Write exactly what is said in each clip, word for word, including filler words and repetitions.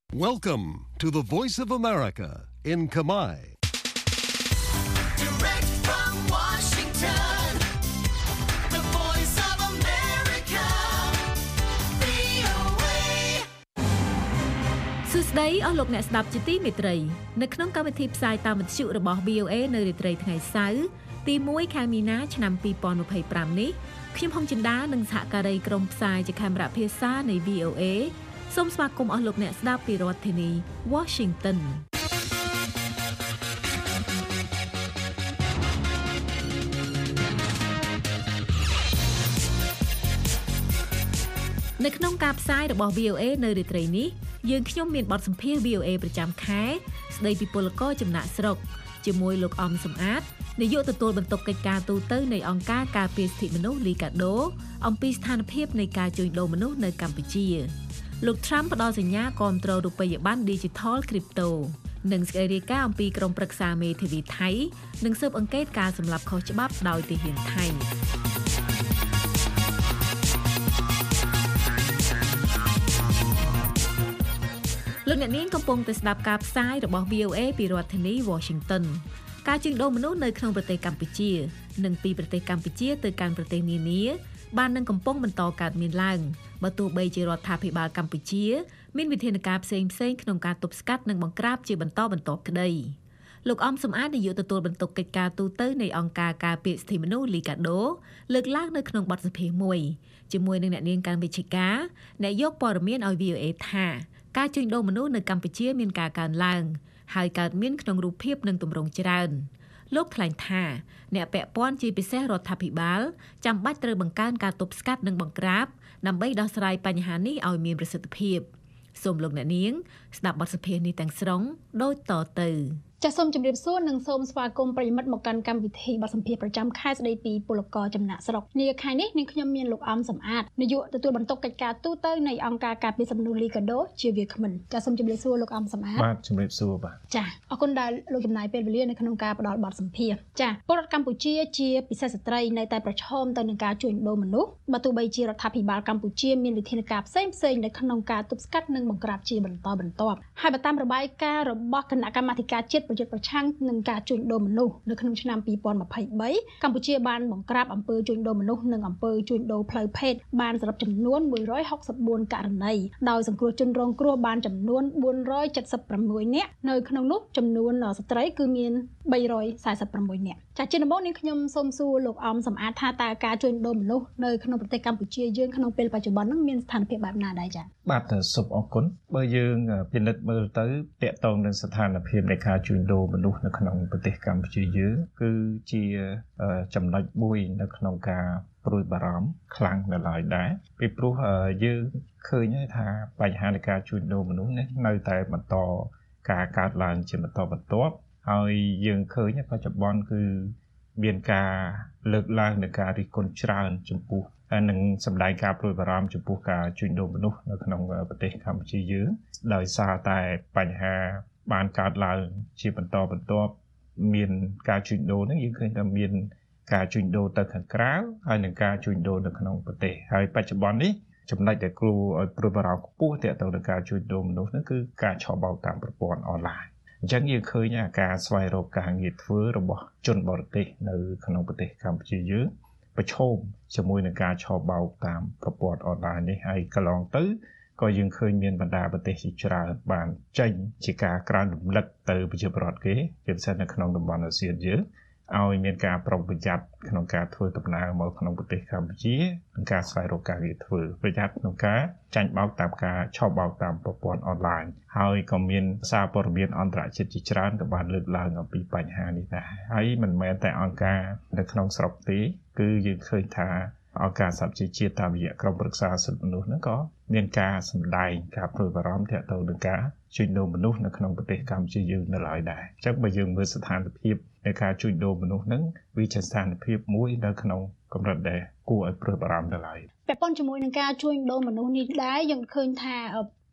Welcome to the Voice of America in Kamai. Direct from Washington, the Voice of America, វី អូ เอសួស្តីអស់លោកអ្នកស្ដាប់ជាទីមេត្រីនៅក្នុងកម្មវិធីផ្សាយតាមវិទ្យុរបស់ វី អូ เอ នៅរាត្រីថ្ងៃសៅរ៍ទីមួយខែមីនាឆ្នាំពីរពាន់ម្ភៃប្រាំនេះខ្ញុំហុងចិន្តានិងសហការីក្រុមផ្សាយជាកាមេរ៉ាភាសានៃ វី អូ เอ សូមស្វាគមន៍អស់លោកអ្នកស្ដាប់ពីរដ្ឋធានី Washington នៅក្នុងការផ្សាយរបស់ វី អូ เอ នៅរាត្រីនេះយើងខ្ញុំមានបទសម្ភាសន៍ វី អូ เอ ប្រចាំខែស្ដីពីពលករចំណាក់ស្រុកជាមួយលោកអំសំអាតនាយកទទួលបន្ទុកកិច្ចការទូតនៃអង្គការការពារសិទ្ធិមនុស្សលីកាដូអំពីស្ថានភាពនៃការជួញដូរមនុស្សនៅកម្ពុជាលោក Trump ផ្ដល់សញ្ញាគាំទ្ររូបិយប័ណ្ណ Digital Crypto និងសេចក្តីរាយការណ៍អំពីក្រុមប្រឹក្សាមេធាវីថៃនិងស៊ើបអង្កេតការសម្លាប់ខុសច្បាប់ដោយទាហានថៃលោកអ្នកនាងកំពុងតែស្ដាប់ការផ្សាយរបស់ វី អូ เอ ពីរដ្ឋធានី Washington ការជួញដូរមនុស្សនៅក្នុងប្រទេសកម្ពុជានិងពីប្រទេសកម្ពុជាទៅកាន់ប្រទេសនានាបាននឹងកំពុងបន្តកើតមានឡើងបើទោះបីជារដ្ឋាភិបាលកម្ពុជាមានវិធានការផ្សេងៗក្នុងការទប់ស្កាត់និងបង្ក្រាបជាបន្តបន្ទាប់ក្តីលោកអំសំអាតនាយកទទួលបន្ទុកកិច្ចការទូតនៃអង្គការការពារសិទ្ធិមនុស្សលីកាដូលើកឡើងនៅក្នុងបទសម្ភាសន៍មួយជាមួយនឹងអ្នកនាងកាន់វិជ្ជការអ្នកយកព័ត៌មានឲ្យ វី អូ เอ ថាការជួញដូរមនុស្សនៅកម្ពុជាមានការកើនឡើងហើយកើតមានក្នុងរូបភាពនិងទម្រង់ច្រើនលោកថ្លែងថាអ្នកពាក់ព័ន្ធជាពិសេសរដ្ឋាភិបាលចាំបាច់ត្រូវបង្កើនការទប់ស្កាត់និងបង្ក្រាបដើម្បីដោះស្រាយបញ្ហានេះឲ្យមានប្រសិទ្ធភាពសូមលោកអ្នកនាងស្ដាប់បទសម្ភាសន៍នេះទាំងស្រុងដូចតទៅចាសសូមជម្រាបសួរនិងសូមស្វាគមន៍ប្រិយមិត្តមកកាន់កម្មវិធីបទសម្ភាសន៍ប្រចាំខែស្ដីពីពលករចំណាក់ស្រុកនាខែនេះនាងខ្ញុំមានលោកអំសំអាតនាយកទទួលបន្ទុកកិច្ចការទូតនៃអង្គការការពារសិទ្ធិមនុស្សលីកាដូជាវាគ្មិនចាសសូមជម្រាបសួរលោកអំសំអាតបាទជម្រាបសួរបាទចាសអរគុណដែលលោកចំណាយពេលវេលានៅក្នុងការផ្ដល់បទសម្ភាសន៍ចាសពលរដ្ឋកម្ពុជាជាពិសេសស្ត្រីនៅតែប្រឈមទៅនឹងការជួញដូរមនុស្សបើទោះបីជារដ្ឋាភិបាលកម្ពុជាមានវិធានការផ្សេងផ្សេងនៅក្នុងការទប់ស្កាត់និងបង្ក្រាបជាបន្តបន្ទាប់ហើយបើតាមរបាយការណ៍របស់គណៈកម្មាធិការជាតិប្រយុទ្ធប្រឆាំងនឹងការជួញដូរមនុស្សនៅក្នុងឆ្នាំពីរពាន់ម្ភៃបីកម្ពុជាបានបង្ក្រាបអំពើជួញដូរមនុស្សនិងអំពើជួញដូរផ្លូវភេទបានសរុបចំនួនមួយរយហុកសិបបួនករណីដោយសង្គ្រោះជនរងគ្រោះបានចំនួនបួនរយចិតសិបប្រាំមួយនាក់នៅក្នុងនោះចំនួនស្ត្រីគឺមានបីរយសែសិបប្រាំមួយនាក់ចាជាដំបូងនេះខ្ញុំសូមសួរលោកអំសំអាតថាតើការជួញដូរមនុស្សនៅក្នុងប្រទេសកម្ពុជាយើងក្នុងពេលបច្ចុប្បន្នហ្នឹងមានស្ថានភាពបែបណាដែរចាបាទសូមអរគុណបើយើងពិនិត្យមើលទៅតកតងនឹងស្ថានភាពនៃការជួញដូរមនុស្សនៅក្នុងប្រទេសកម្ពុជាយើងគឺជាចំណុចមួយនៅក្នុងការព្រួយបារម្ភខ្លាំងនៅឡើយដែរពីព្រោះយើងឃើញថាបញ្ហានៃការជួញដូរមនុស្សនេះនៅតែបន្តការកើតឡើងជាបន្តបន្ទាប់ហើយយើងឃើញបច្ចុប្បន្នគឺមានការលើកឡើងនៃការរិះគន់ច្រើនចំពោះនិងសម្ដែងការព្រួយបារម្ភចំពោះការជួញដូរមនុស្សនៅក្នុងប្រទេសកម្ពុជាយើងដោយសារតែបញ្ហាបានកើតឡើងជាបន្តបន្ទាប់មានការជួញដូរហ្នឹងយើងឃើញថាមានការជួញដូរទៅខាងក្រៅហើយនិងការជួញដូរនៅក្នុងប្រទេសហើយបច្ចុប្បន្ននេះចំណុចដែលគួរឲ្យព្រួយបារម្ភខ្ពស់ទាក់ទងនឹងការជួញដូរមនុស្សហ្នឹងគឺការឆបោកតាមប្រព័ន្ធអនឡាញអញ្ចឹងយើងឃើញថាការស្វែងរកការងារធ្វើរបស់ជនបរទេសនៅក្នុងប្រទេសកម្ពុជាយើងប្រឈមជាមួយនឹងការឆបោកតាមប្រព័ន្ធអនឡាញនេះហើយកន្លងទៅក៏យើងឃើញមានបណ្ដាប្រទេសជាច្រើនបានចេញជាការក្រើនរំលឹកទៅប្រជាពលរដ្ឋគេជាពិសេសនៅក្នុងតំបន់អាស៊ានយើងឲ្យមានការប្រុងប្រយ័ត្នក្នុងការធ្វើដំណើរមកក្នុងប្រទេសកម្ពុជានិងការស្វែងរកការងារធ្វើប្រយ័ត្នក្នុងការចាញ់បោកតាមការឆបោកតាមប្រព័ន្ធអនឡាញហើយក៏មានសារព័ត៌មានអន្តរជាតិជាច្រើនក៏បានលើកឡើងអំពីបញ្ហានេះដែរហើយមិនមែនតែអង្គការនៅក្នុងស្រុកទេគឺយើងឃើញថាអង្គការសហប្រជាជាតិតាមរយៈក្រុមប្រឹក្សាសិទ្ធិមនុស្សហ្នឹងក៏មានការសម្ដែងការព្រួយបារម្ភទាក់ទងនឹងការជួញដូរមនុស្សនៅក្នុងប្រទេសកម្ពុជាយើងនៅឡើយដែរអញ្ចឹងបើយើងមើលស្ថានភាពនៃការជួញដូរមនុស្សហ្នឹងវាជាស្ថានភាពមួយនៅក្នុងកម្រិតដែលគួរឲ្យព្រួយបារម្ភនៅឡើយពាក់ព័ន្ធជាមួយនឹងការជួញដូរមនុស្សនេះដែរយើងឃើញថា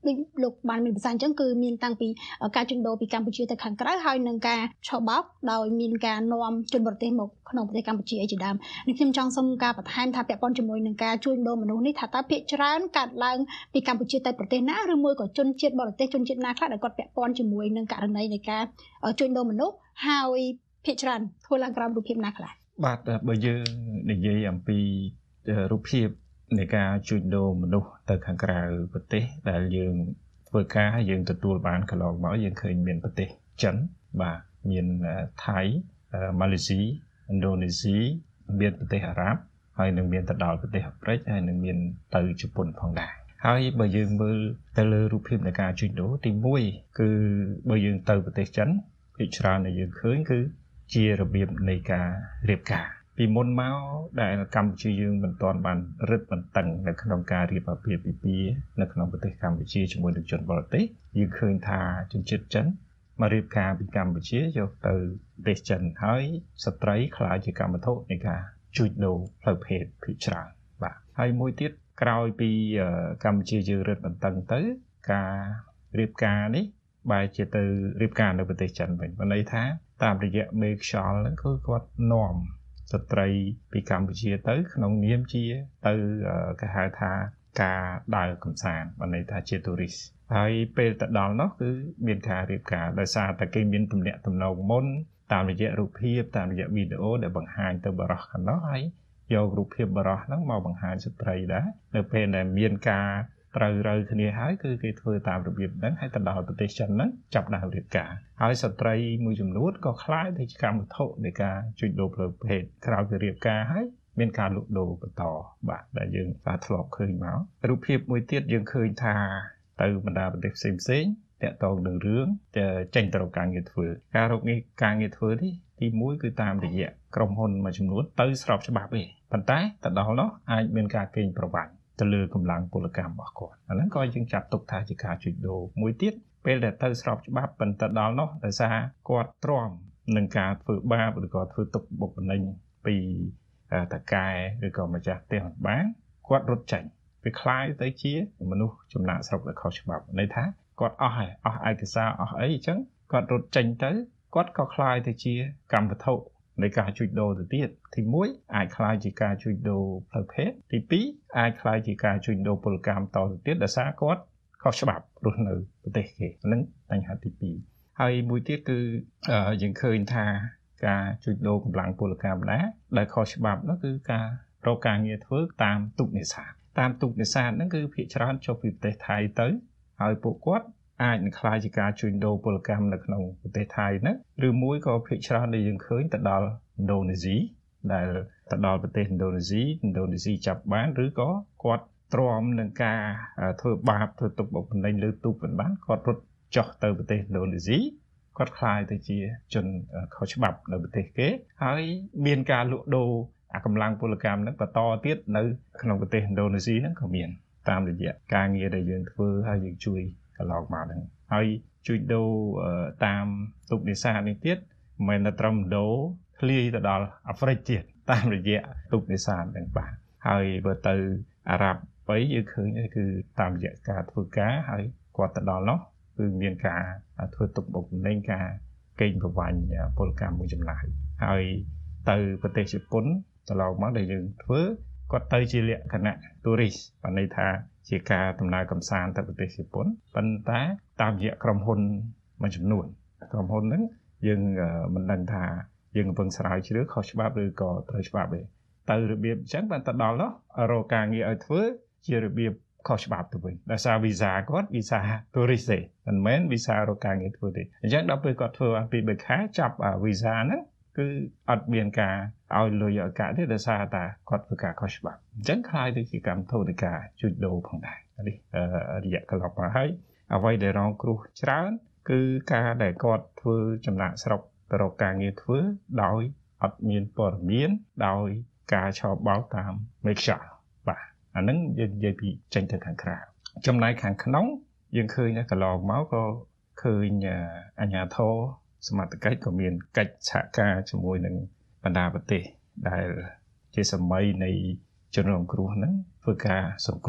ដូចលោកបានមានប្រសាសន៍អញ្ចឹងគឺមានតាំងពីការជួញដូរពីកម្ពុជាទៅខាងក្រៅហើយនឹងការឆបោកដោយមានការនាំជនបរទេសមកក្នុងប្រទេសកម្ពុជាអីជាដើមនេះខ្ញុំចង់សុំការបន្ថែមថាពាក់ព័ន្ធជាមួយនឹងការជួញដូរមនុស្សនេះថាតើភាគច្រើនកើតឡើងពីកម្ពុជាទៅប្រទេសណាឬមួយក៏ជនជាតិបរទេសជនជាតិណាខ្លះដែលគាត់ពាក់ព័ន្ធជាមួយនឹងករណីនៃការជួញដូរមនុស្សហើយភាគច្រើនធ្វើឡើងក្រោមរូបភាពណាខ្លះបាទបើយើងនិយាយអំពីរូបភាពនៃការជួញដូរមនុស្សទៅខាងក្រៅប្រទេសដែលយើងធ្វើការយើងទទួលបានកន្លងមកយើងឃើញមានប្រទេសចិនបាទមានថៃម៉ាឡេស៊ីឥណ្ឌូនេស៊ីមានប្រទេសអារ៉ាប់ហើយនឹងមានទៅដល់ប្រទេសអាហ្វ្រិកហើយនឹងមានទៅជប៉ុនផងដែរហើយបើយើងមើលទៅលើរូបភាពនៃការជួញដូរទីមួយគឺបើយើងទៅប្រទេសចិនភាគច្រើនដែលយើងឃើញគឺជារបៀបនៃការរៀបការពីមុនមកដែលកម្ពុជាយើងមិនទាន់បានរឹតបន្តឹងនៅក្នុងការរៀបអាពាហ៍ពិពាហ៍នៅក្នុងប្រទេសកម្ពុជាជាមួយនឹងជនបរទេសយើងឃើញថាជនជាតិចិនមករៀបការពីកម្ពុជាយកទៅប្រទេសចិនហើយស្ត្រីខ្លាចជាកម្មវត្ថុនៃការជួញដូរផ្លូវភេទភាគច្រើនបាទហើយមួយទៀតក្រោយពីកម្ពុជាយើងរឹតបន្តឹងទៅការរៀបការនេះបែរជាទៅរៀបការនៅប្រទេសចិនវិញបានន័យថាតាមរយៈមេខ្យល់ហ្នឹងគឺគាត់នាំស្ត្រីពីកម្ពុជាទៅក្នុងនាមជាទៅគេហៅថាការដើរកម្សាន្តបានន័យថាជា tourist ហើយពេលទៅដល់នោះគឺមានការរៀបការដោយសារតែគេមានទំនាក់ទំនងមុនតាមរយៈរូបភាពតាមរយៈវីដេអូដែលបង្ហាញទៅបរិះខាងនោះហើយយករូបភាពបរិះហ្នឹងមកបង្ហាញស្ត្រីដែរនៅពេលដែលមានការត្រូវរើគ្នាហើយគឺគេធ្វើតាមរបៀបហ្នឹងហើយទៅដល់ប្រទេសចិនហ្នឹងចាប់ដើមរៀបការហើយស្ត្រីមួយចំនួនក៏ខ្លាចទៅជាកម្មវត្ថុនៃការជួញដូរផ្លូវភេទក្រោយពីរៀបការហើយមានការលក់ដូរបន្តបាទដែលយើងបានធ្លាប់ឃើញមករូបភាពមួយទៀតយើងឃើញថាទៅបណ្ដាប្រទេសផ្សេងផ្សេងតាក់ទងនឹងរឿងចេញទៅរកការងារធ្វើការរកការងារធ្វើនេះទីមួយគឺតាមរយៈក្រុមហ៊ុនមួយចំនួនទៅស្របច្បាប់ទេប៉ុន្តែទៅដល់នោះអាចមានការកេងប្រវ័ញ្ចទៅលើកម្លាំងពលកម្មរបស់គាត់អាហ្នឹងក៏យើងចាត់ទុកថាជាការជួញដូរមួយទៀតពេលដែលទៅស្របច្បាប់ប៉ុន្តែដល់នោះដោយសារគាត់ទ្រាំនឹងការធ្វើបាបឬក៏ធ្វើទុកបុកម្នេញពីតកែឬក៏ម្ចាស់ផ្ទះមិនបានគាត់រត់ចេញវាคล้ายទៅជាមនុស្សចំណាក់ស្រុកដែលខុសច្បាប់ន័យថាគាត់អស់ហើយអស់ឯកសារអស់អីអញ្ចឹងគាត់រត់ចេញទៅគាត់ក៏คล้ายទៅជាកម្មវត្ថុនៃការជួញដូរទៅទៀតទីមួយអាចคล้ายជាការជួញដូរផ្លូវភេទទីពីរអាចคล้ายជាការជួញដូរពលកម្មតទៅទៀតដោយសារគាត់ខុសច្បាប់រស់នៅប្រទេសគេហ្នឹងបញ្ហាទីពីរហើយមួយទៀតគឺយើងឃើញថាការជួញដូរកម្លាំងពលកម្មដែរដែលខុសច្បាប់នោះគឺការរកការងារធ្វើតាមទូកនេសាទតាមទូកនេសាទហ្នឹងគឺភាគច្រើនចុះពីប្រទេសថៃទៅហើយពួកគាត់អាចនឹងខ្លាយជាការជួញដូរពលកម្មនៅក្នុងប្រទេសថៃហ្នឹងឬមួយក៏ភាគច្រើនដែលយើងឃើញទៅដល់ឥណ្ឌូនេស៊ីដែលទៅដល់ប្រទេសឥណ្ឌូនេស៊ីឥណ្ឌូនេស៊ីចាប់បានឬក៏គាត់ទ្រាំនឹងការធ្វើបាបធ្វើទុកបុកម្នេញលើទូកមិនបានគាត់រត់ចុះទៅប្រទេសឥណ្ឌូនេស៊ីគាត់ខ្លាយទៅជាជនខុសច្បាប់នៅប្រទេសគេហើយមានការលក់ដូរអាកម្លាំងពលកម្មហ្នឹងបន្តទៀតនៅក្នុងប្រទេសឥណ្ឌូនេស៊ីហ្នឹងក៏មានតាមរយៈការងារដែលយើងធ្វើហើយយើងជួយកន្លងមកហ្នឹងហើយជួញដូរតាមទូកនេសាទនេះទៀតមិនមែនត្រឹមដូរធ្លាយទៅដល់អាហ្វ្រិកទៀតតាមរយៈទូកនេសាទហ្នឹងបាទហើយបើទៅអារ៉ាប់បីយើងឃើញគឺតាមរយៈការធ្វើការហើយគាត់ទៅដល់នោះគឺមានការធ្វើទុកបុកម្នេញការកេងប្រវ័ញ្ចពលកម្មមួយចម្លើយហើយទៅប្រទេសជប៉ុនទៅឡងមកដែលយើងធ្វើគាត់ទៅជាលក្ខណៈ tourist បានន័យថាជាការដំណើរកម្សាន្តទៅប្រទេសជប៉ុនប៉ុន្តែតាមរយៈក្រុមហ៊ុនមួយចំនួនក្រុមហ៊ុនហ្នឹងយើងមិនដឹងថាយើងកំពុងស្រាវជ្រាវខុសច្បាប់ឬក៏ត្រូវច្បាប់ទេទៅរបៀបអញ្ចឹងបានទៅដល់នោះរកការងារឲ្យធ្វើជារបៀបខុសច្បាប់ទៅវិញដោយសារ visa គាត់ visa tourist ទេមិនមែន visa រកការងារធ្វើទេអញ្ចឹងដល់ពេលគាត់ធ្វើអំពីបីខែចាប់ visa ហ្នឹងគឺអត់មានការឲ្យលុយឲ្យកាក់ទេដោយសារតែគាត់ធ្វើការខុសច្បាប់អញ្ចឹងខ្លាយទៅជាកម្មធនិកាជួញដូរផងដែរនេះរយៈកន្លងមកហើយអ្វីដែលរងគ្រោះច្រើនគឺការដែលគាត់ធ្វើចំណាក់ស្រុកទៅរកការងារធ្វើដោយអត់មានព័ត៌មានដោយការឆបោកតាមមេខ្យល់បាទអាហ្នឹងយើងនិយាយពីចេញទៅខាងក្រៅចំណែកខាងក្នុងយើងឃើញថាកន្លងមកក៏ឃើញអាជ្ញាធរសមត្ថកិច្ចក៏មានកិច្ចសហការជាមួយនឹងបណ្ដាប្រទេសដែលជាសម័យនៃជនរងគ្រោះហ្នឹងធ្វើការសង្គ្រោះ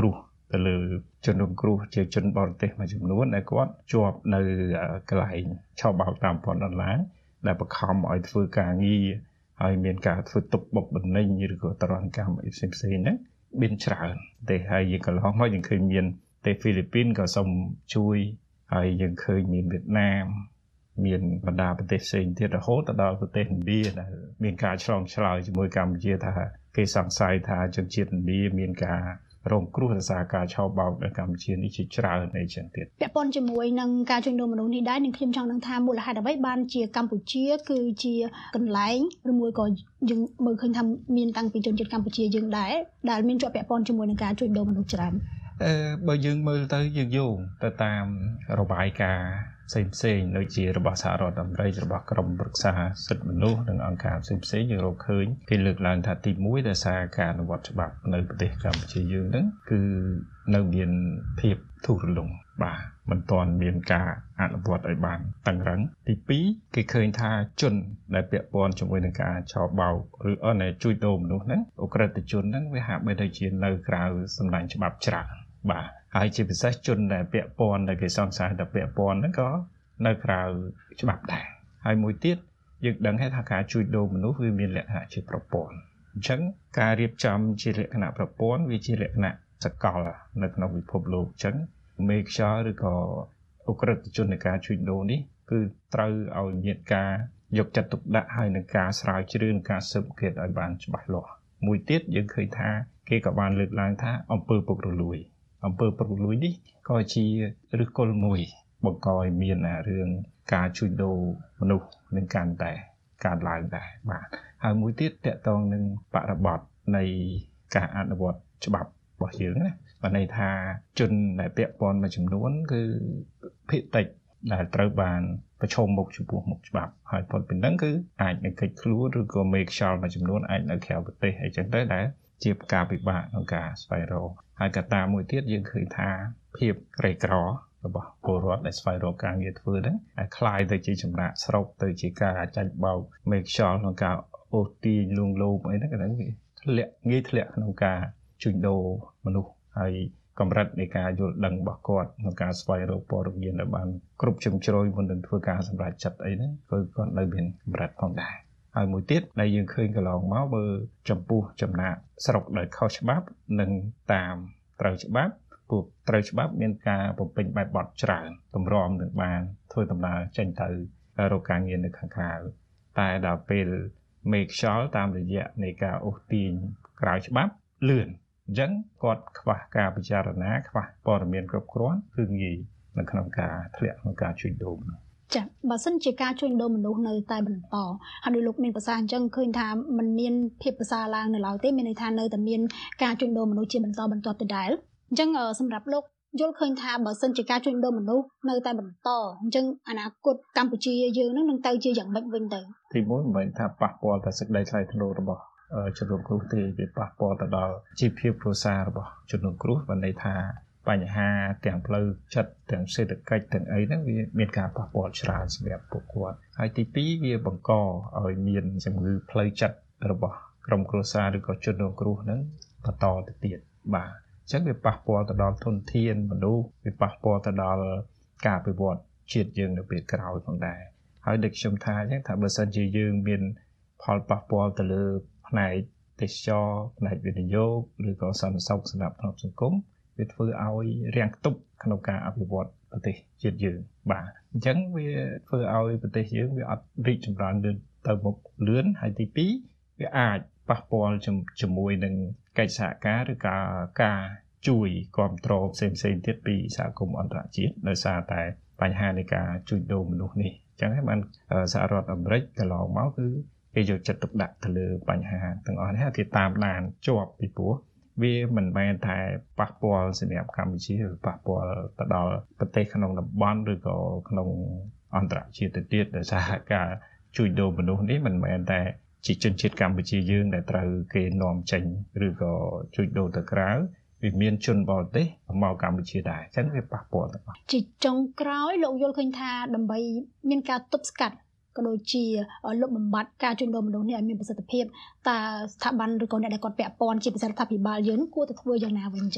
ទៅលើជនរងគ្រោះជាជនបរទេសមួយចំនួនដែលគាត់ជាប់នៅកន្លែងឆោបបោកតាមព័ន្ធអនឡាញដែលបង្ខំឲ្យធ្វើការងារហើយមានការធ្វើទុកបុកម្នេញឬក៏តរណកម្មអីផ្សេងៗហ្នឹងមានច្រើនតែហើយយើងកន្លងមកយើងឃើញមានតែហ្វីលីពីនក៏សូមជួយហើយយើងឃើញមានវៀតណាមមានបណ្ដាប្រទេសផ្សេងទៀតរហូតដល់ប្រទេសឥណ្ឌាដែលមានការឆ្លងឆ្លើយជាមួយកម្ពុជាថាគេសង្ស័យថាជនជាតិឥណ្ឌាមានការរងគ្រោះដោយសារការឆោបបោកនៅកម្ពុជានេះជាច្រើនអីចឹងទៀតពាក់ព័ន្ធជាមួយនឹងការជួញដូរមនុស្សនេះដែរនឹងខ្ញុំចង់នឹងថាមូលហេតុអ្វីបានជាកម្ពុជាគឺជាកន្លែងឬមួយក៏យើងមើលឃើញថាមានតាំងពីជនជាតិកម្ពុជាយើងដែរដែលមានជាប់ពាក់ព័ន្ធជាមួយនឹងការជួញដូរមនុស្សច្រើនអឺបើយើងមើលទៅយើងយោងទៅតាមរបាយការណ៍ផ្សេងផ្សេងដូចជារបស់សហរដ្ឋអាមេរិករបស់ក្រមប្រឹក្សាសិទ្ធិមនុស្សនិងអង្គការផ្សេងផ្សេងយើងរកឃើញគេលើកឡើងថាទីមួយដោយសារការអនុវត្តច្បាប់នៅប្រទេសកម្ពុជាយើងហ្នឹងគឺនៅមានភាពធូររលុងបាទមិនទាន់មានការអនុវត្តឲ្យបានតឹងរ៉ឹងទីពីរគេឃើញថាជនដែលពាក់ព័ន្ធជាមួយនឹងការឆោបបោកឬអនជួញដូរមនុស្សហ្នឹងអក្រិតជនហ្នឹងវាហាក់បីដូចជានៅក្រៅសម្ដែងច្បាប់ច្រើនបាទហើយជាពិសេសជនដែលពាក់ព័ន្ធដែលគេសង្ស័យថាពាក់ព័ន្ធហ្នឹងក៏នៅក្រៅច្បាប់ដែរហើយមួយទៀតយើងដឹងថាការជួញដូរមនុស្សវាមានលក្ខណៈជាប្រព័ន្ធអញ្ចឹងការរៀបចំជាលក្ខណៈប្រព័ន្ធវាជាលក្ខណៈសកលនៅក្នុងពិភពលោកអញ្ចឹងមេខ្យល់ឬក៏អក្រិតជននៃការជួញដូរនេះគឺត្រូវឲ្យមានការយកចិត្តទុកដាក់ហើយនឹងការស្រាវជ្រាវនិងការស៊ើបអង្កេតឲ្យបានច្បាស់លាស់មួយទៀតយើងឃើញថាគេក៏បានលើកឡើងថាអំពើពុករលួយអំពើពុករលួយនេះក៏ជាឫសគល់មួយបង្កឲ្យមានរឿងការជួញដូរមនុស្សនឹងកាន់តែកើតឡើងដែរបាទហើយមួយទៀតតកតងនឹងបរិបទនៃការអនុវត្តច្បាប់របស់យើងណាបានន័យថាជនដែលពាក់ព័ន្ធមួយចំនួនគឺភាគតិចដែលត្រូវបានប្រឈមមុខចំពោះមុខច្បាប់ហើយផុតពីហ្នឹងគឺអាចនឹងកិច្ចខ្លួនឬក៏មេខ្យល់មួយចំនួនអាចនៅក្រៅប្រទេសអីចឹងទៅដែលជាការពិបាកក្នុងការស្វែងរកហើយកត្តាមួយទៀតយើងឃើញថាភាពក្រីក្ររបស់ពលរដ្ឋដែលស្វែងរកការងារធ្វើហ្នឹងអាចคล้ายទៅជាចម្រាក់ស្រុកទៅជាការចាច់បោកមេខ្យល់ក្នុងការអូសទាញលួងលោមអីហ្នឹងក៏ហ្នឹងវាធ្លាក់ងាយធ្លាក់ក្នុងការជួញដូរមនុស្សហើយកម្រិតនៃការយល់ដឹងរបស់គាត់ក្នុងការស្វែងរកព័ត៌មានដែលបានគ្រប់ជ្រុងជ្រោយមុននឹងធ្វើការសម្រេចចិត្តអីហ្នឹងគឺគាត់នៅមានកម្រិតផងដែរហើយមួយទៀតដែលយើងឃើញកន្លងមកបើចំពោះចំណាក់ស្រុកដែលខុសច្បាប់និងតាមត្រូវច្បាប់ពួកត្រូវច្បាប់មានការបំពេញបែបបទច្រើនតម្រាំនឹងបានធ្វើដំណើរចេញទៅរកការងារនៅខាងក្រៅតែដល់ពេលមេខ្យល់តាមរយៈនៃការអូសទាញក្រៅច្បាប់លឿនអញ្ចឹងគាត់ខ្វះការពិចារណាខ្វះព័ត៌មានគ្រប់គ្រាន់គឺងាយនៅក្នុងការធ្លាក់ក្នុងការជួញដូរមនុស្សចា៎បើសិនជាការជួញដូរមនុស្សនៅតែបន្តហើយដោយលោកមានប្រសាសន៍អញ្ចឹងឃើញថាมันមានភាពប្រសើរឡើងនៅឡើយទេមានន័យថានៅតែមានការជួញដូរមនុស្សជាបន្តបន្ទាប់ដដែលអញ្ចឹងសម្រាប់លោកយល់ឃើញថាបើសិនជាការជួញដូរមនុស្សនៅតែបន្តអញ្ចឹងអនាគតកម្ពុជាយើងនឹងនឹងទៅជាយ៉ាងម៉េចវិញទៅទីមួយមិនមែនថាប៉ះពាល់តែសេចក្តីថ្លៃថ្នូររបស់ជនរងគ្រោះទេវាប៉ះពាល់ទៅដល់ជីវភាពគ្រួសាររបស់ជនរងគ្រោះបានន័យថាបញ្ហាទាំងផ្លូវចិត្តទាំងសេដ្ឋកិច្ចទាំងអីហ្នឹងវាមានការប៉ះពាល់ច្រើនសម្រាប់ពួកគាត់ហើយទីពីរវាបង្កឲ្យមានជំងឺផ្លូវចិត្តរបស់ក្រុមគ្រួសារឬក៏ជនរងគ្រោះហ្នឹងបន្តទៅទៀតបាទអញ្ចឹងវាប៉ះពាល់ទៅដល់ធនធានមនុស្សវាប៉ះពាល់ទៅដល់ការអភិវឌ្ឍជាតិយើងនៅពេលក្រោយផងដែរហើយដូចខ្ញុំថាអញ្ចឹងថាបើសិនជាយើងមានផលប៉ះពាល់ទៅលើផ្នែកទេសចរផ្នែកវិនិយោគឬក៏សន្តិសុខសម្រាប់ក្នុងសង្គមវាធ្វើឲ្យរាំងខ្ទប់ក្នុងការអភិវឌ្ឍប្រទេសជាតិយើងបាទអញ្ចឹងវាធ្វើឲ្យប្រទេសយើងវាអត់រីកចម្រើនលឿនទៅមុខលឿនហើយទីពីរវាអាចប៉ះពាល់ជាមួយនឹងកិច្ចសហការឬក៏ការជួយគ្រប់គ្រងផ្សេងៗទៀតពីសហគមន៍អន្តរជាតិដោយសារតែបញ្ហានៃការជួញដូរមនុស្សនេះអញ្ចឹងហើយបានសហរដ្ឋអាមេរិកកន្លងមកគឺគេយកចិត្តទុកដាក់ទៅលើបញ្ហាទាំងអស់នេះគេតាមដានជាប់ពីព្រោះវាមិនមែនតែប៉ះពាល់សម្រាប់កម្ពុជាឬប៉ះពាល់ទៅដល់ប្រទេសក្នុងតំបន់ឬក៏ក្នុងអន្តរជាតិទៅទៀតដោយសារការជួញដូរមនុស្សនេះមិនមែនតែជាជនជាតិកម្ពុជាយើងដែលត្រូវគេនាំចេញឬក៏ជួញដូរទៅក្រៅវាមានជនបរទេសមកកម្ពុជាដែរអញ្ចឹងវាប៉ះពាល់ទាំងអស់ជាចុងក្រោយលោកយល់ឃើញថាដើម្បីមានការទប់ស្កាត់ក៏ដូចជាលុបបំបាត់ការជួញដូរមនុស្សនេះឲ្យមានប្រសិទ្ធភាពតើស្ថាប័នឬក៏អ្នកដែលគាត់ពាក់ព័ន្ធជាពិសេសរដ្ឋាភិបាលយើងគួរតែធ្វើយ៉ាងណាវិញចឹង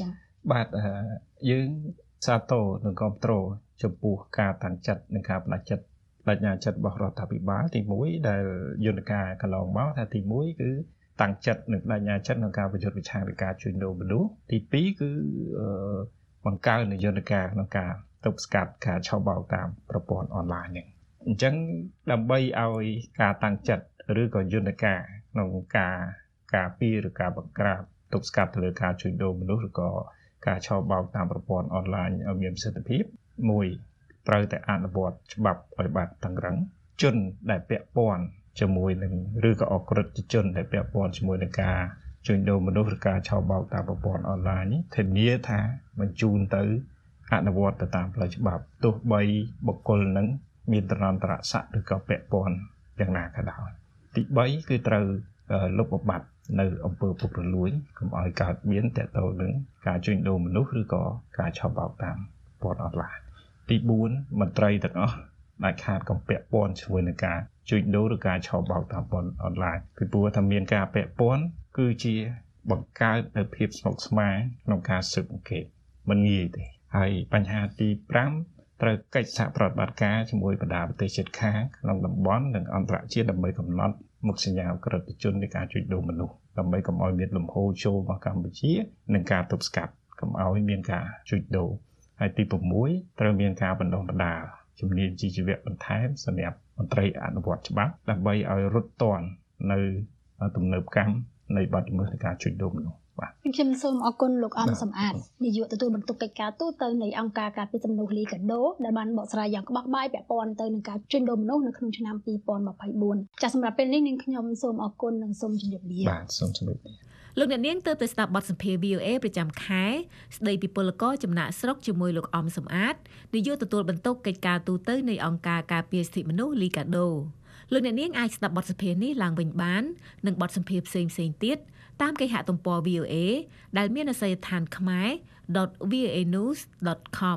បាទយើងសាទរនិងគាំទ្រចំពោះការតាំងចិត្តនិងការបដិចិត្តបញ្ញាចិត្តរបស់រដ្ឋាភិបាលទីមួយដែលយន្តការកន្លងមកថាទីមួយគឺតាំងចិត្តនិងបញ្ញាចិត្តក្នុងការប្រយុទ្ធប្រឆាំងនឹងការជួញដូរមនុស្សទីពីរគឺបង្កើនយន្តការក្នុងការទប់ស្កាត់ការឆបោកតាមប្រព័ន្ធអនឡាញនេះអញ្ចឹងដើម្បីឲ្យការតាំងចិត្តឬក៏យន្តការក្នុងការការពារឬការបង្ក្រាបទប់ស្កាត់ទៅលើការជួញដូរមនុស្សឬក៏ការឆបោកតាមប្រព័ន្ធអនឡាញឲ្យមានប្រសិទ្ធភាពមួយត្រូវតែអនុវត្តច្បាប់ឲ្យបានតឹងរ៉ឹងជនដែលពាក់ព័ន្ធជាមួយនឹងឬក៏អក្រិតជនដែលពាក់ព័ន្ធជាមួយនឹងការជួញដូរមនុស្សឬការឆបោកតាមប្រព័ន្ធអនឡាញនេះធានាថាបញ្ជូនទៅអនុវត្តទៅតាមផ្លូវច្បាប់ទោះបីបុគ្គលនឹងមានតរន្តរស័ក្តិឬក៏ពាក់ព័ន្ធយ៉ាងណាក៏ដោយទីបីគឺត្រូវលុបបំបាត់នៅអំពើពុករលួយកុំឲ្យកើតមានតទៅនឹងការជួញដូរមនុស្សឬក៏ការឆបោកតាមប្រព័ន្ធអនឡាញទីបួនមន្ត្រីទាំងអស់ដែលខាតកំពាក់ព័ន្ធជាមួយនឹងការជួញដូរឬការឆបោកតាមប្រព័ន្ធអនឡាញពីព្រោះថាមានការពាក់ព័ន្ធគឺជាបង្កើតនូវភាពស្មុគស្មាញក្នុងការស៊ើបអង្កេតមិនងាយទេហើយបញ្ហាទីប្រាំត្រូវកិច្ចសហប្រតិបត្តិការជាមួយបណ្ដាប្រទេសជិតខាងក្នុងតំបន់និងអន្តរជាតិដើម្បីកំណត់មុខសញ្ញាអក្រិតជននៃការជួញដូរមនុស្សដើម្បីកុំឲ្យមានលំហូរចូលមកកម្ពុជានិងការទប់ស្កាត់កុំឲ្យមានការជួញដូរហើយទី6ត្រូវមានការបណ្ដុះបណ្ដាលជំនាញជីវៈបន្ថែមសម្រាប់មន្ត្រីអនុវត្តច្បាប់ដើម្បីឲ្យរត់ទាន់នៅទំនើបកម្មនៃបទល្មើសនៃការជួញដូរមនុស្សបាទខ្ញុំសូមអរគុណលោកអំសំអាតនាយកទទួលបន្ទុកកិច្ចការទូតនៃអង្គការការពារសិទ្ធិមនុស្សលីកាដូដែលបានបកស្រាយយ៉ាងក្បោះក្បាយពាក់ព័ន្ធទៅនឹងការជួញដូរមនុស្សនៅក្នុងឆ្នាំពីរពាន់ម្ភៃបួនចាសសម្រាប់ពេលនេះនាងខ្ញុំសូមអរគុណនិងសូមជម្រាបលាបាទសូមជម្រាបលាលោកអ្នកនាងទើបតែស្ដាប់បទសម្ភាសន៍ វី អូ អេ ប្រចាំខែស្ដីពីពលករចំណាក់ស្រុកជាមួយលោកអំសំអាតនាយកទទួលបន្ទុកកិច្ចការទូតនៃអង្គការការពារសិទ្ធិមនុស្សលីកាដូលោកអ្នកនាងអាចស្ដាប់បទសម្ភាសន៍នេះឡើងវិញបាននិងបទសម្ភាសន៍ផ្សេងៗទៀតតាមគេហទំព័រ វី អូ អេ ដែលមានអាសយដ្ឋានខ្មែរ ដុត វី អូ អេ news ដុត com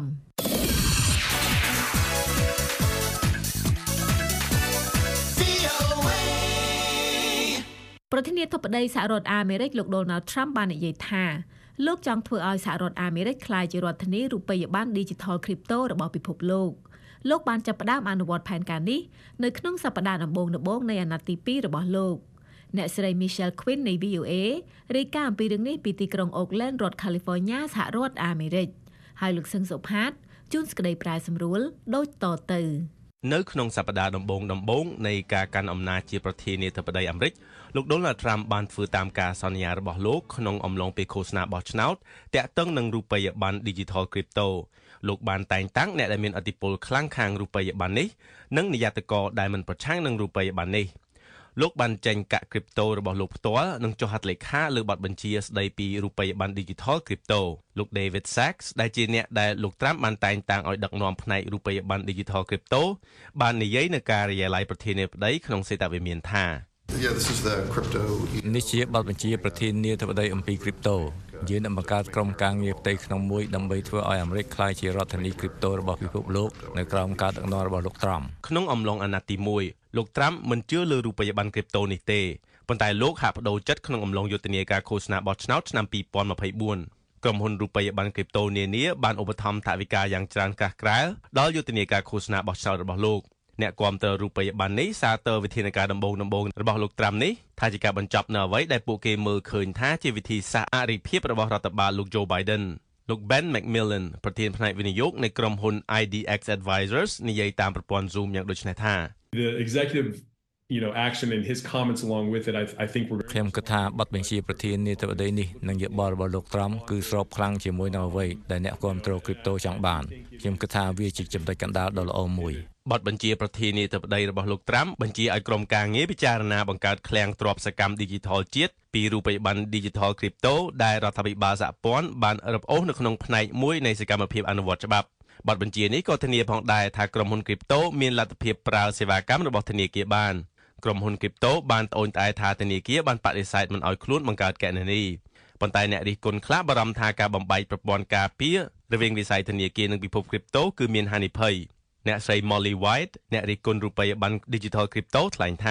ប្រធានាធិបតីសហរដ្ឋអាមេរិកលោក Donald Trump បាននិយាយថាលោកចង់ធ្វើឲ្យសហរដ្ឋអាមេរិកក្លាយជារដ្ឋធានីរូបិយប័ណ្ណ Digital Crypto របស់ពិភពលោកលោកបានចាប់ផ្ដើមអនុវត្តផែនការនេះនៅក្នុងសប្តាហ៍ដំបូងៗនៃអាណត្តិទីពីររបស់លោកអ្នកស្រី Michelle Quinn នៃ វី អូ អេ រាយការណ៍អំពីរឿងនេះពីទីក្រុង Oakland រដ្ឋ California សហរដ្ឋអាមេរិកហើយលោកសឹងសុផាតជួនសេចក្តីប្រែសម្រួលដូចតទៅនៅក្នុងសប្តាហ៍ដំបូងដំបូងនៃការកាន់អំណាចជាប្រធានាធិបតីអាមេរិកលោក Donald Trump បានធ្វើតាមការសន្យារបស់លោកក្នុងអំឡុងពេលឃោសនាបោះឆ្នោតទាក់ទងនឹងរូបិយប័ណ្ណ Digital Crypto លោកបានតែងតាំងអ្នកដែលមានឥទ្ធិពលខ្លាំងខាងរូបិយប័ណ្ណនេះនិងនាយកកដែលមិនប្រឆាំងនឹងរូបិយប័ណ្ណនេះលោកបានចេញកាក់ Crypto របស់លោកផ្ទាល់និងចុះហត្ថលេខាលើបទបញ្ជាស្ដីពីរូបិយប័ណ្ណ Digital Crypto លោក David Sachs ដែលជាអ្នកដែលលោក Trump បានតែងតាំងឲ្យដឹកនាំផ្នែករូបិយប័ណ្ណ Digital Crypto បាននិយាយនៅការិយាល័យប្រធានាធិបតីក្នុងសេតវិមានថា Yeah, this is the crypto. នេះជាបទបញ្ជាប្រធានាធិបតីអំពី Crypto យើងនឹងបង្កើតក្រុមការងារផ្ទៃក្នុងមួយដើម្បីធ្វើឲ្យអាមេរិកក្លាយជារដ្ឋធានី Crypto របស់ពិភពលោកនៅក្រោមការដឹកនាំរបស់លោក Trump ក្នុងអំឡុងអាណត្តិទីមួយលោក Trump មិនជឿលើរូបិយប័ណ្ណ Crypto នេះទេប៉ុន្តែលោកហាក់ប្តូរចិត្តក្នុងអំឡុងយុទ្ធនាការឃោសនាបោះឆ្នោតឆ្នាំពីរពាន់ម្ភៃបួនក្រុមហ៊ុនរូបិយប័ណ្ណ Crypto នានាបានឧបត្ថម្ភថវិកាយ៉ាងច្រើនក្រាស់ក្រែលដល់យុទ្ធនាការឃោសនាបោះឆ្នោតរបស់លោកអ្នកគាំទ្ររូបិយប័ណ្ណនេះសារតើវិធានការដំបូងដំបូងរបស់លោក Trump នេះថាជាការបញ្ចប់នៅអ្វីដែលពួកគេមើលឃើញថាជាវិធីសាស្ត្រអរិភាពរបស់រដ្ឋបាលលោក Joe Biden លោក Ben McMillan ប្រធានផ្នែកវិនិយោគនៃក្រុមហ៊ុន I D X Advisors និយាយតាមប្រព័ន្ធ Zoom យ៉ាងដូចនេះថា The executive you know action and his comments along with it I I think we're ខ្ញុំគិតថាបទបញ្ជាប្រធានាធិបតីនេះនិងយោបល់របស់លោក Trump គឺស្របខ្លាំងជាមួយនឹងអ្វីដែលអ្នកគាំទ្រ Crypto ចង់បានខ្ញុំគិតថាវាជាចំណុចកណ្ដាលដ៏ល្អមួយបទបញ្ជាប្រធានាធិបតីរបស់លោក Trump បញ្ជាឲ្យក្រុមការងារពិចារណាបង្កើតឃ្លាំងទ្រព្យសកម្ម Digital ជាតិពីរូបិយប័ណ្ណ Digital Crypto ដែលរដ្ឋាភិបាលសហព័ន្ធបានរឹបអូសនៅក្នុងផ្នែកមួយនៃសកម្មភាពអនុវត្តច្បាប់បទបញ្ជានេះក៏ធានាផងដែរថាក្រុមហ៊ុន Crypto មានលទ្ធភាពប្រើសេវាកម្មរបស់ធនាគារបានក្រុមហ៊ុន Crypto បានត្អូញត្អែថាធនាគារបានបដិសេធមិនឲ្យខ្លួនបង្កើតគណនីប៉ុន្តែអ្នករិះគន់ខ្លះបារម្ភថាការបំបែកប្រព័ន្ធការពាររវាងវិស័យធនាគារនិងពិភព Crypto គឺមានហានិភ័យអ្នកស្រី Molly White អ្នករិះគន់រូបិយប័ណ្ណ Digital Crypto ថ្លែងថា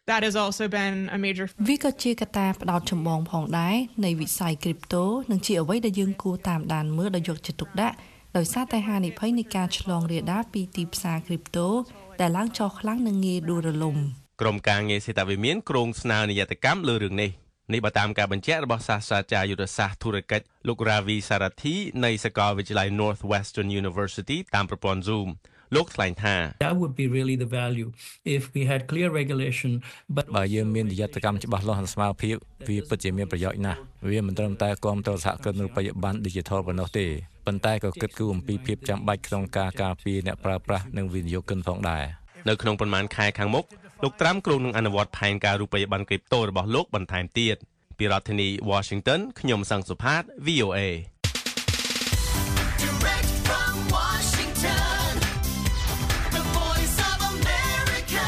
that has also been a major វាក៏ជាកត្តាផ្ដោតចម្បងផងដែរនៃវិស័យ crypto និងជាអ្វីដែលយើងគួរតាមដានមើលដោយយកចិត្តទុកដាក់ដោយសារតែហានិភ័យនៃការឆ្លងរាលដាលពីទីផ្សារ crypto ដែលឡើងចុះខ្លាំងនិងងាយដួលរលំក្រុមការងារសេដ្ឋវិមានក្រុងស្នើនិយត្តកម្មលើរឿងនេះនេះបើតាមការបញ្ជាក់របស់សាស្ត្រាចារ្យយុទ្ធសាស្ត្រធុរកិច្ចលោក Ravi Sarathi នៃសាកលវិទ្យាល័យ Northwestern University តាមប្រព័ន្ធ Zoom លោកថ្លែងថា That would be really the value if we had clear regulation but បើយើងមាននិយត្តកម្មច្បាស់លាស់និងស្មារតីវាពិតជាមានប្រយោជន៍ណាស់វាមិនត្រឹមតែគាំទ្រសហគ្រិនរូបិយប័ណ្ណ Digital ប៉ុណ្ណោះទេប៉ុន្តែក៏គិតគូរអំពីភាពចាំបាច់ក្នុងការការពារអ្នកប្រើប្រាស់និងវិនិយោគិនផងដែរនៅក្នុងប្រមាណខែខាងមុខលោកត្រាំគ្រោងនឹងអនុវត្តផែនការរូបិយប័ណ្ណ crypto របស់លោកបន្ថែមទៀតពីរដ្ឋធានី Washington ខ្ញុំសង្ឃសុផាត V O A Direct from Washington, the voice of America,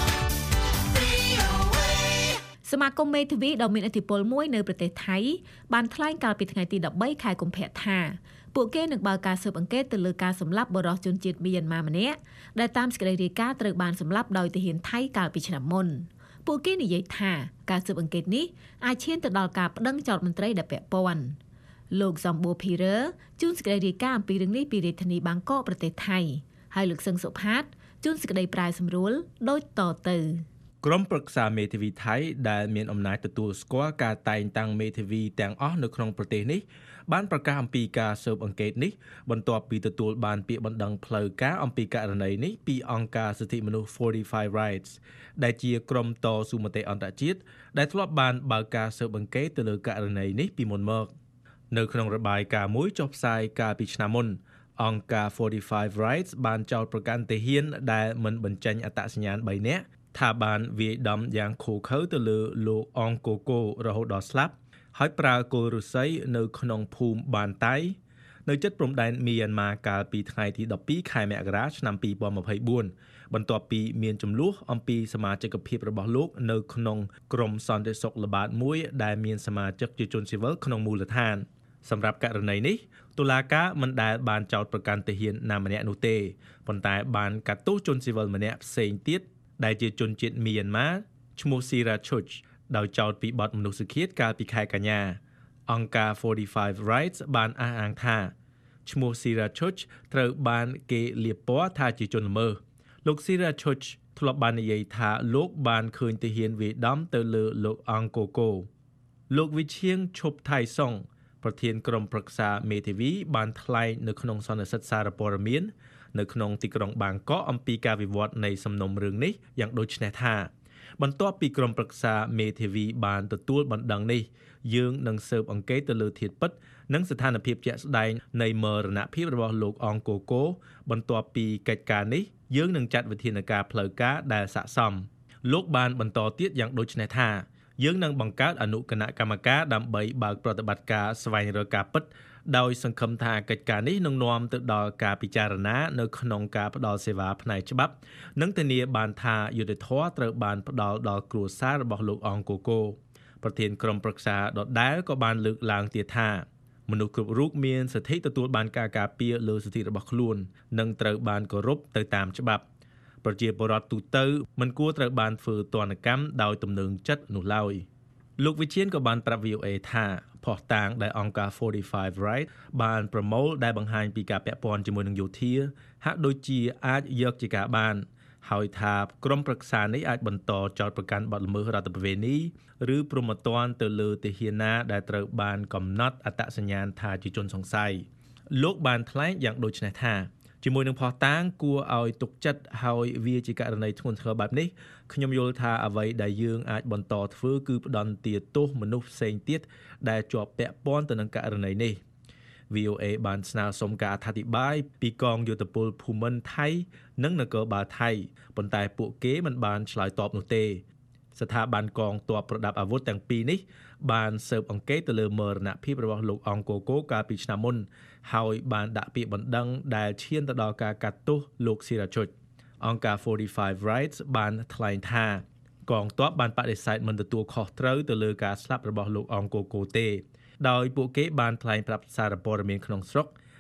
V O A សមាគមមេធាវីដ៏មានឥទ្ធិពលមួយនៅប្រទេសថៃបានថ្លែងកាលពីថ្ងៃទី13ខែកុម្ភៈថាពួកគេនឹងបើកការស៊ើបអង្កេតទៅលើការសម្លាប់បរិសុទ្ធជនជាតិមីយ៉ាន់ម៉ាម្នាក់ដែលតាមសេចក្តីរាយការណ៍ត្រូវបានសម្លាប់ដោយទាហានថៃកាលពីឆ្នាំមុនពួកគេនិយាយថាការស៊ើបអង្កេតនេះអាចឈានទៅដល់ការប្តឹងចោទមន្ត្រីដែលពាក់ព័ន្ធលោក Zombo Phira ជួនសេចក្តីរាយការណ៍អំពីរឿងនេះពីរាជធានីបាងកកប្រទេសថៃហើយលោកសឹងសុផាតជួនសេចក្តីប្រែសម្រួលដូចតទៅក្រុមប្រឹក្សាមេធាវីថៃដែលមានអំណាចទទួលស្គាល់ការតែងតាំងមេធាវីទាំងអស់នៅក្នុងប្រទេសនេះបានប្រកាសអំពីការស៊ើបអង្កេតនេះបន្ទាប់ពីទទួលបានពាក្យបណ្ដឹងផ្លូវការអំពីករណីនេះពីអង្គការសិទ្ធិមនុស្ស forty-five Rights ដែលជាក្រុមតស៊ូមតិអន្តរជាតិដែលធ្លាប់បានបើកការស៊ើបអង្កេតទៅលើករណីនេះពីមុនមកនៅក្នុងរបាយការណ៍មួយចុះផ្សាយកាលពីឆ្នាំមុនអង្គការ forty-five Rights បានចោទប្រកាន់ទាហានដែលមិនបញ្ចេញអត្តសញ្ញាណបីនាក់ថាបានវាយដំយ៉ាងឃោរឃៅទៅលើលោកអងកូកូរហូតដល់ស្លាប់ហើយប្រើគល់ឫស្សីនៅក្នុងភូមិបានតៃនៅជិតព្រំដែនមីយ៉ាន់ម៉ាកាលពីថ្ងៃទី12ខែមករាឆ្នាំtwo thousand twenty-fourបន្ទាប់ពីមានចំនួនអំពីសមាជិកភាពរបស់លោកនៅក្នុងក្រុមសន្តិសុខល្បាតមួយដែលមានសមាជិកជាជនស៊ីវិលក្នុងមូលដ្ឋានសម្រាប់ករណីនេះតុលាការមិនដែលបានចោទប្រកាន់ទាហានណាម្នាក់នោះទេប៉ុន្តែបានកាត់ទោសជនស៊ីវិលម្នាក់ផ្សេងទៀតដែលជាជនជាតិមីយ៉ាន់ម៉ាឈ្មោះ Sirachuch ដោយចោទពីបទមនុស្សឃាតកាលពីខែកញ្ញាអង្គការ forty-five Rights បានអះអាងថាឈ្មោះ Sirachuch ត្រូវបានគេលាបពណ៌ថាជាជនល្មើសលោក Sirachuch ធ្លាប់បាននិយាយថាលោកបានឃើញទាហានវាយដំទៅលើលោកអង្គកូកូលោកវិឈៀងឈប់ថៃសុងប្រធានក្រុមប្រឹក្សាមេធាវីបានថ្លែងនៅក្នុងសន្និសីទសារព័ត៌មាននៅក្នុងទីក្រុងបាងកកអំពីការវិវត្តនៃសំណុំរឿងនេះយ៉ាងដូចនេះថាបន្ទាប់ពីក្រុមប្រឹក្សាមេធាវីបានទទួលបណ្ដឹងនេះយើងនឹងស៊ើបអង្កេតទៅលើធាតុពិតនិងស្ថានភាពជាក់ស្ដែងនៃមរណភាពរបស់លោកអងកូកូបន្ទាប់ពីកិច្ចការនេះយើងនឹងចាត់វិធានការផ្លូវការដែលស័ក្តិសមលោកបានបន្តទៀតយ៉ាងដូចនេះថាយើងនឹងបង្កើតអនុគណៈកម្មការដើម្បីបើកប្រតិបត្តិការស្វែងរកការពិតដោយសង្ឃឹមថាកិច្ចការនេះនឹងនាំទៅដល់ការពិចារណានៅក្នុងការផ្តល់សេវាផ្នែកច្បាប់និងធានាបានថាយុត្តិធម៌ត្រូវបានផ្តល់ដល់គ្រួសាររបស់លោកអងកូកូប្រធានក្រុមប្រឹក្សាដដែលក៏បានលើកឡើងទៀតថាមនុស្សគ្រប់រូបមានសិទ្ធិទទួលបានការការពារលើសិទ្ធិរបស់ខ្លួននិងត្រូវបានគោរពទៅតាមច្បាប់ប្រជាពលរដ្ឋទូទៅមិនគួរត្រូវបានធ្វើទណ្ឌកម្មដោយទំនឹងចិត្តនោះឡើយលោកវិជានក៏បានប្រាប់ V O A ថាផុសតាងដែលអង្គការ forty-five Right បានប្រមូលដែលបង្ហាញពីការពាក់ព័ន្ធជាមួយនឹងយោធាហាក់ដូចជាអាចយកជាការបានហើយថាក្រុមប្រឹក្សានេះអាចបន្តចោទប្រកាន់បទល្មើសរដ្ឋប្រវេណីឬព្រហ្មទណ្ឌទៅលើទាហានណាដែលត្រូវបានកំណត់អត្តសញ្ញាណថាជាជនសង្ស័យលោកបានថ្លែងយ៉ាងដូចនេះថាជាមួយនឹងផុសតាងគួរឲ្យទុកចិត្តហើយវាជាករណីធ្ងន់ធ្ងរបែបនេះខ្ញុំយល់ថាអ្វីដែលយើងអាចបន្តធ្វើគឺផ្ដន្ទាទោសមនុស្សផ្សេងទៀតដែលជាប់ពាក់ព័ន្ធទៅនឹងករណីនេះ V O A បានស្នើសុំការអធិប្បាយពីកងយោធពលភូមិន្ទថៃនិងនគរបាលថៃប៉ុន្តែពួកគេមិនបានឆ្លើយតបនោះទេស្ថាប័នកងទ័ពប្រដាប់អាវុធទាំងពីរនេះបានស៊ើបអង្កេតទៅលើមរណភាពរបស់លោកអងកូកូកាលពីឆ្នាំមុនហើយបានដាក់ពាក្យបណ្ដឹងដែលឈានទៅដល់ការកាត់ទោសលោក Sirachuch អង្គការ forty-five Rights បានថ្លែងថាកងទ័ពបានបដិសេធមិនទទួលខុសត្រូវទៅលើការស្លាប់របស់លោកអងកូកូទេដោយពួកគេបានថ្លែងប្រាប់សារព័ត៌មានក្នុងស្រុក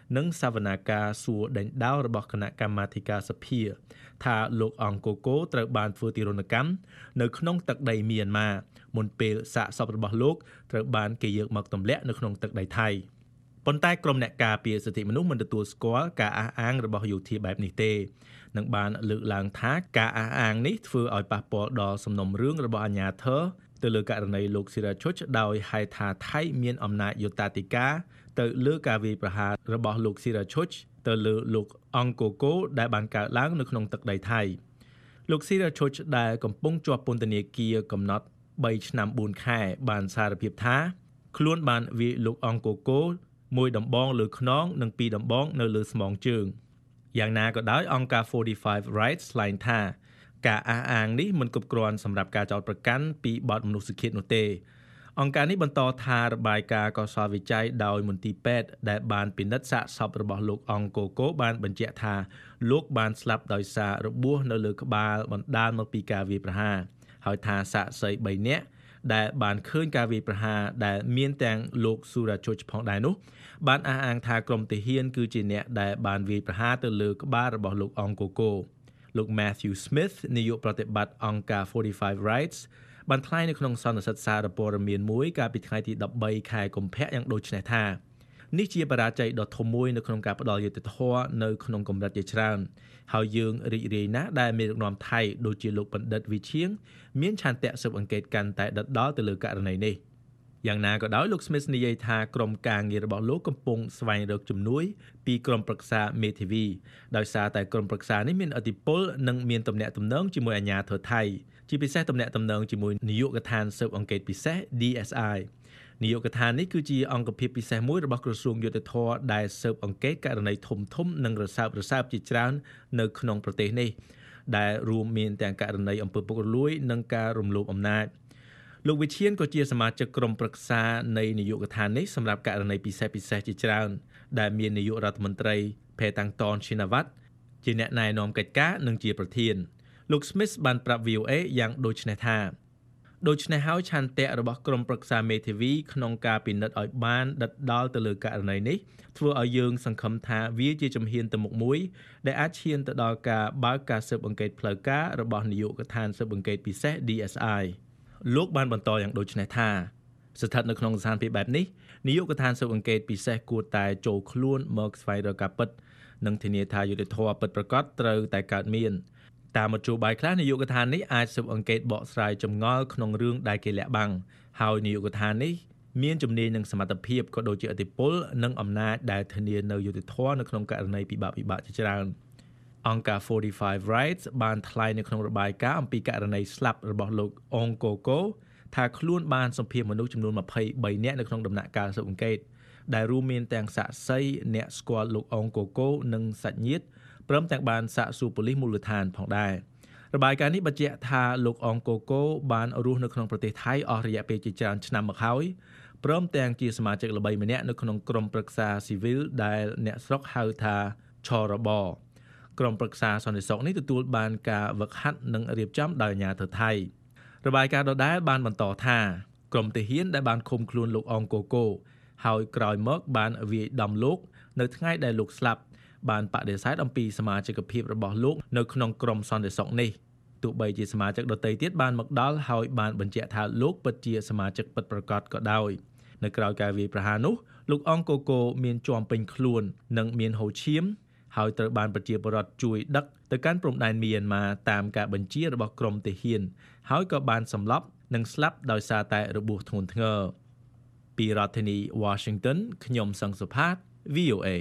និងសវនាការសួរដេញដោលរបស់គណៈកម្មាធិការសភាថាលោកអង្គកូត្រូវបានធ្វើទារុណកម្មនៅក្នុងទឹកដីមីយ៉ាន់ម៉ាមុនពេលសាកសពរបស់លោកត្រូវបានគេយកមកទម្លាក់នៅក្នុងទឹកដីថៃប៉ុន្តែក្រុមអ្នកការពារសិទ្ធិមនុស្សមិនទទួលស្គាល់ការអះអាងរបស់យោធាបែបនេះទេនិងបានលើកឡើងថាការអះអាងនេះធ្វើឲ្យប៉ះពាល់ដល់សំណុំរឿងរបស់អាជ្ញាធរទៅលើករណីលោកស៊ីរ៉ាឈុចដោយហៅថាថៃមានអំណាចយុត្តាធិការទៅលើការវាយប្រហាររបស់លោកស៊ីរ៉ាឈុចទៅលើលោកអង្គកូដែលបានកើតឡើងនៅក្នុងទឹកដីថៃលោកស៊ីរ៉ាឈុចដែលកំពុងជាប់ពន្ធនាគារកំណត់បីឆ្នាំបួនខែបានសារភាពថាខ្លួនបានវាយលោកអង្គកូមួយដំបងលើខ្នងនិងពីរដំបងនៅលើស្មងជើងយ៉ាងណាក៏ដោយអង្គការforty-five Rights ថ្លែងថាការអះអាងនេះមិនគ្រប់គ្រាន់សម្រាប់ការចោទប្រកាន់ពីបទមនុស្សឃាតនោះទេអង្គការនេះបន្តថារបាយការណ៍កសលវិច័យដោយមន្ទីរពេទ្យដែលបានពិនិត្យសាកសពរបស់លោកអង្គកូបានបញ្ជាក់ថាលោកបានស្លាប់ដោយសាររបួសនៅលើក្បាលបណ្ដាលមកពីការវាយប្រហារហើយថាសាក្សីបីនាក់ដែលបានឃើញការវាយប្រហារដែលមានទាំងលោកស៊ូរ៉ាជុចផងដែរនោះបានអះអាងថាក្រុមទាហានគឺជាអ្នកដែលបានវាយប្រហារទៅលើក្បាលរបស់លោកអង្គកូលោក Matthew Smith នាយកប្រតិបត្តិអង្គការforty-five Rights បានថ្លែងនៅក្នុងសន្និសីទសារព័ត៌មានមួយកាលពីថ្ងៃទី13ខែកុម្ភៈយ៉ាងដូចនេះថានេះជាបរាជ័យដ៏ធំមួយនៅក្នុងការផ្ដល់យុត្តិធម៌នៅក្នុងកម្រិតជាច្រើនហើយយើងរីករាយណាស់ដែលមេដឹកនាំថៃដូចជាលោកបណ្ឌិតវិឈៀងមានឆន្ទៈស៊ើបអង្កេតកាន់តែដិតដល់ទៅលើករណីនេះយ៉ាងណាក៏ដោយលោក Smith និយាយថាក្រុមការងាររបស់លោកកំពុងស្វែងរកជំនួយពីក្រុមប្រឹក្សាមេធាវីដោយសារតែក្រុមប្រឹក្សានេះមានឥទ្ធិពលនិងមានទំនាក់ទំនងជាមួយអាជ្ញាធរថៃជាពិសេសទំនាក់ទំនងជាមួយនាយកដ្ឋានស៊ើបអង្កេតពិសេស D S I នាយកដ្ឋាននេះគឺជាអង្គភាពពិសេសមួយរបស់ក្រសួងយុតិធម៌ដែលស៊ើបអង្កេតករណីធំធំនិងរសើបរសើបជាច្រើននៅក្នុងប្រទេសនេះដែលរួមមានទាំងករណីអំពើពុករលួយនិងការរំលោភអំណាចលោកវិឈៀនក៏ជាសមាជិកក្រុមប្រឹក្សានៃនាយកដ្ឋាននេះសម្រាប់ករណីពិសេសពិសេសជាច្រើនដែលមាននាយករដ្ឋមន្ត្រីផេតាំងតនឈីណាវ៉ាត់ជាអ្នកណែនាំកិច្ចការនិងជាប្រធានលោក Smith បានប្រាប់ V O A យ៉ាងដូចនេះថាដូច្នេះហើយឆន្ទៈរបស់ក្រុមប្រឹក្សាមេធាវីក្នុងការពិនិត្យឲ្យបានដិតដល់ទៅលើករណីនេះធ្វើឲ្យយើងសង្ឃឹមថាវាជាជំហានទៅមុខមួយដែលអាចឈានទៅដល់ការបើកការស៊ើបអង្កេតផ្លូវការរបស់នាយកដ្ឋានស៊ើបអង្កេតពិសេស D S I លោកបានបន្តយ៉ាងដូចនេះថាស្ថិតនៅក្នុងស្ថានភាពបែបនេះនាយកដ្ឋានស៊ើបអង្កេតពិសេសគួរតែចូលខ្លួនមកស្វែងរកការពិតនិងធានាថាយុត្តិធម៌ពិតប្រាកដត្រូវតែកើតមានតាមមធ្យោបាយខ្លះនាយកដ្ឋាននេះអាចស៊ើបអង្កេតបកស្រាយចម្ងល់ក្នុងរឿងដែលគេលាក់បាំងហើយនាយកដ្ឋាននេះមានជំនាញនិងសមត្ថភាពក៏ដូចជាឥទ្ធិពលនិងអំណាចដែលធានានៅយុត្តិធម៌នៅក្នុងករណីពិបាកពិបាកជាច្រើនអង្គការforty-five Rights បានថ្លែងនៅក្នុងរបាយការណ៍អំពីករណីស្លាប់របស់លោកអង្គកូថាខ្លួនបានសម្ភាសមនុស្សចំនួនtwenty-threeនាក់នៅក្នុងដំណាក់កាលស៊ើបអង្កេតដែលរួមមានទាំងសាក្សីអ្នកស្គាល់លោកអង្គកូនិងសាច់ញាតិព្រមទាំងបានសាកសួរប៉ូលីសមូលដ្ឋានផងដែររបាយការណ៍នេះបញ្ជាក់ថាលោកអង្គកូបានរស់នៅក្នុងប្រទេសថៃអស់រយៈពេលជាច្រើនឆ្នាំមកហើយព្រមទាំងជាសមាជិកល្បីម្នាក់នៅក្នុងក្រុមប្រឹក្សាស៊ីវិលដែលអ្នកស្រុកហៅថាឆរបក្រុមប្រឹក្សាសន្តិសុខនេះទទួលបានការវឹកហាត់និងរៀបចំដោយអាជ្ញាធរថៃរបាយការណ៍ដដែលបានបន្តថាក្រុមទាហានដែលបានឃុំខ្លួនលោកអង្គកូហើយក្រោយមកបានវាយដំលោកនៅថ្ងៃដែលលោកស្លាប់បានបដិសេធអំពីសមាជិកភាពរបស់លោកនៅក្នុងក្រុមសន្តិសុខនេះទោះបីជាសមាជិកដទៃទៀតបានមកដល់ហើយបានបញ្ជាក់ថាលោកពិតជាសមាជិកពិតប្រាកដក៏ដោយនៅក្រៅការវាយប្រហារនោះលោកអង្គកូមានជាប់ពេញខ្លួននិងមានហូរឈាមហើយត្រូវបានប្រជាពលរដ្ឋជួយដឹកទៅកាន់ព្រំដែនមីយ៉ាន់ម៉ាតាមការបញ្ជារបស់ក្រុមទាហានហើយក៏បានសម្លាប់និងស្លាប់ដោយសារតែរបួសធ្ងន់ធ្ងរពីរដ្ឋធានី Washington ខ្ញុំសង្សុផាត V O A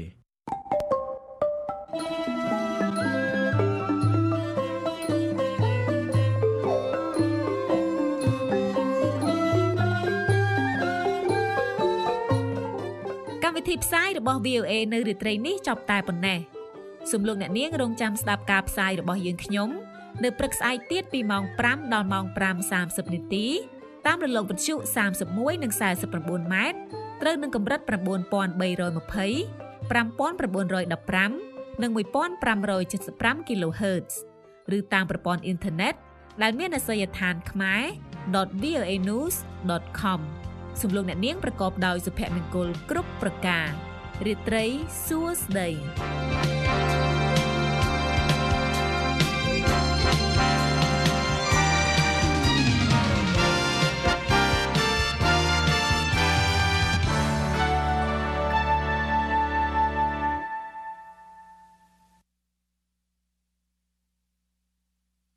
កម្មវិធីផ្សាយរបស់ V O A នៅរាត្រីនេះចប់តែប៉ុណ្ណេះសូមលោកអ្នកនាងរងចាំស្ដាប់ការផ្សាយរបស់យើងខ្ញុំនៅព្រឹកស្អែកទៀតពីម៉ោងfiveដល់ម៉ោងfive thirtyនាទីតាមរលកវិទ្យុthirty-oneនិងforty-nineម៉ែត្រត្រូវនឹងកម្រិតnine thousand three hundred twenty, five thousand nine hundred fifteenនិងfifteen seventy-five គីឡូហឺតซ์ឬតាមប្រព័ន្ធអ៊ីនធឺណិតដែលមានអាសយដ្ឋាន ខ្មែរ .v o a news dot com សូមលោកអ្នកនាងប្រកបដោយសុភមង្គលគ្រប់ប្រការរាត្រីសួស្តី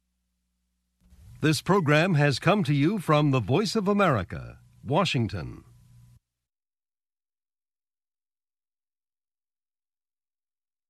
This program has come to you from the Voice of America, Washington.